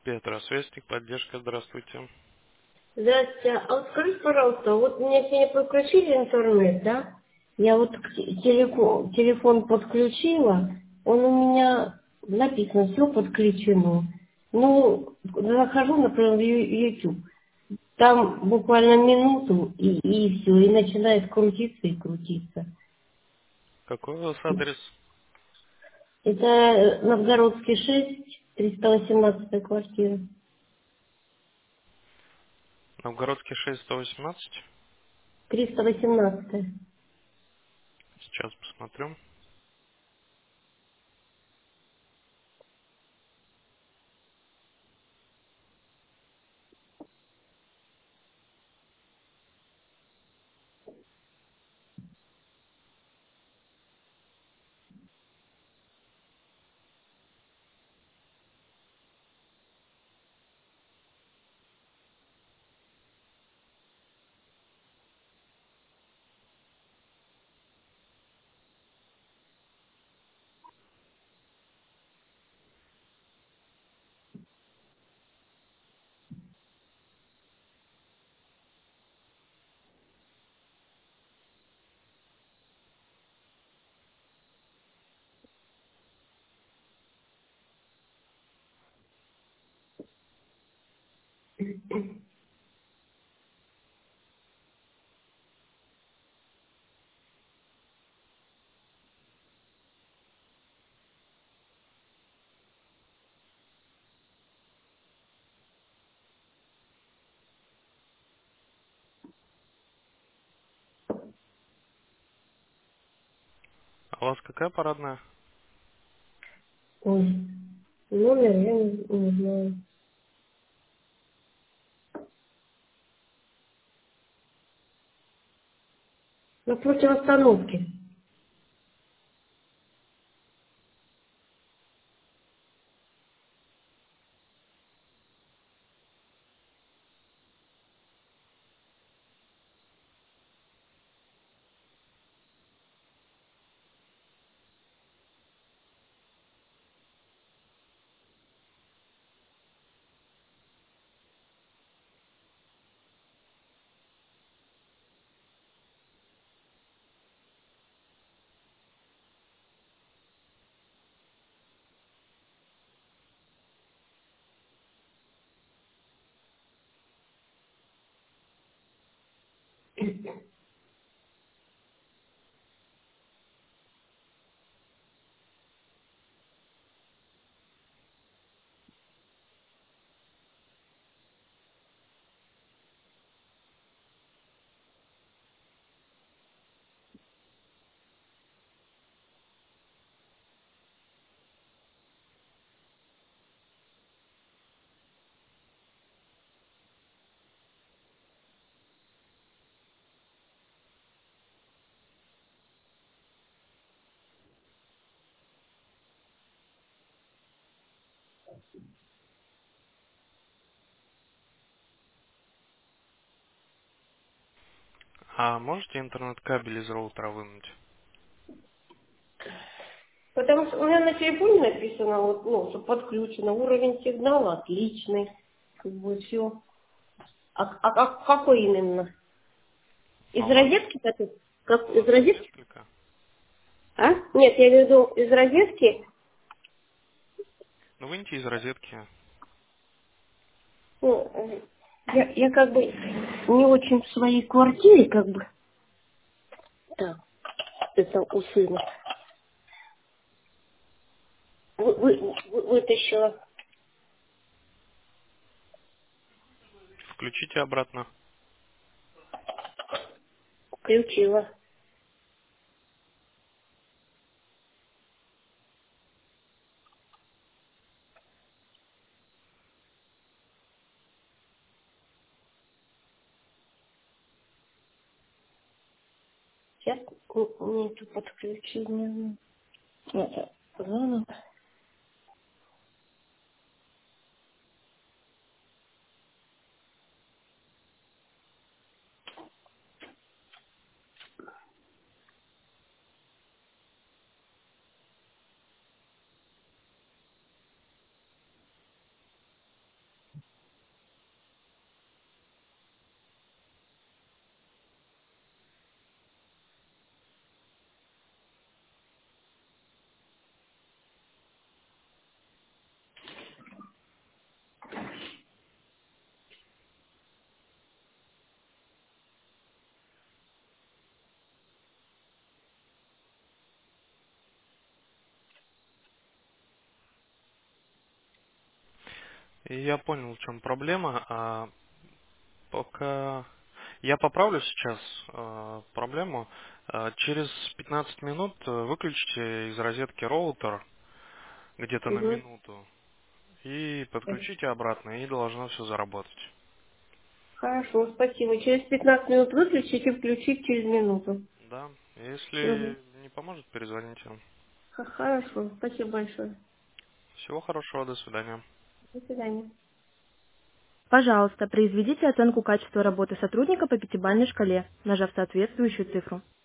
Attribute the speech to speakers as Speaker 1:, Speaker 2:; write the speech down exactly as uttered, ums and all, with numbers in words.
Speaker 1: Петра, связь, техподдержка, здравствуйте.
Speaker 2: Здравствуйте. А вот скажите, пожалуйста, вот у меня сегодня подключили интернет, да? Я вот к те- телефон, телефон подключила, он у меня написано, все подключено. Ну, захожу, например, в Ю- YouTube. Там буквально минуту, и, и все, и начинает крутиться и крутиться.
Speaker 1: Какой у вас адрес?
Speaker 2: Это э, Новгородский шесть, триста восемнадцатая квартира.
Speaker 1: Новгородский шесть сто восемнадцать.
Speaker 2: триста восемнадцатая.
Speaker 1: Сейчас посмотрю. А у вас какая парадная?
Speaker 2: Ой, номер я не, не знаю. Напротив остановки.
Speaker 1: А можете интернет-кабель из роутера вынуть?
Speaker 2: Потому что у меня на телефоне написано, вот, ну, что подключено, уровень сигнала отличный, как бы все. А, а как- какой именно?
Speaker 1: А
Speaker 2: Из
Speaker 1: у вас,
Speaker 2: розетки? Как,
Speaker 1: у
Speaker 2: как- из
Speaker 1: вас их
Speaker 2: розетки?
Speaker 1: несколько?
Speaker 2: А? Нет, я имею в виду из розетки.
Speaker 1: Ну, выньте из розетки.
Speaker 2: Ну, э, я, я как бы не очень в своей квартире, как бы. Так, это у сына. Вы, вы- вы- вытащила,
Speaker 1: Включите обратно.
Speaker 2: включила. Сейчас нету подключения. Это заново.
Speaker 1: И я понял, в чем проблема. А пока я поправлю сейчас а, проблему. А, через пятнадцать минут э, выключите из розетки роутер где-то на
Speaker 2: Угу.
Speaker 1: минуту и подключите обратно, и должно все заработать.
Speaker 2: Хорошо, спасибо. Через пятнадцать минут выключить и включить через минуту.
Speaker 1: Да.
Speaker 2: Угу.
Speaker 1: Если не поможет, перезвоните.
Speaker 2: Хорошо, спасибо большое.
Speaker 1: Всего хорошего, до свидания.
Speaker 2: До свидания.
Speaker 3: Пожалуйста, произведите оценку качества работы сотрудника по пятибалльной шкале, нажав соответствующую цифру.